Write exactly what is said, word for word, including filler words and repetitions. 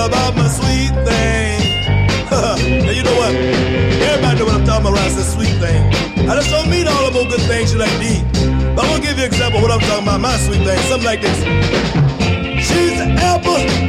about my sweet thing. Now you know what? Everybody know what I'm talking about when I say sweet thing. I just don't mean all the more good things you like to eat. But I'm gonna give you an example of what I'm talking about, my sweet thing. Something like this. She's the apple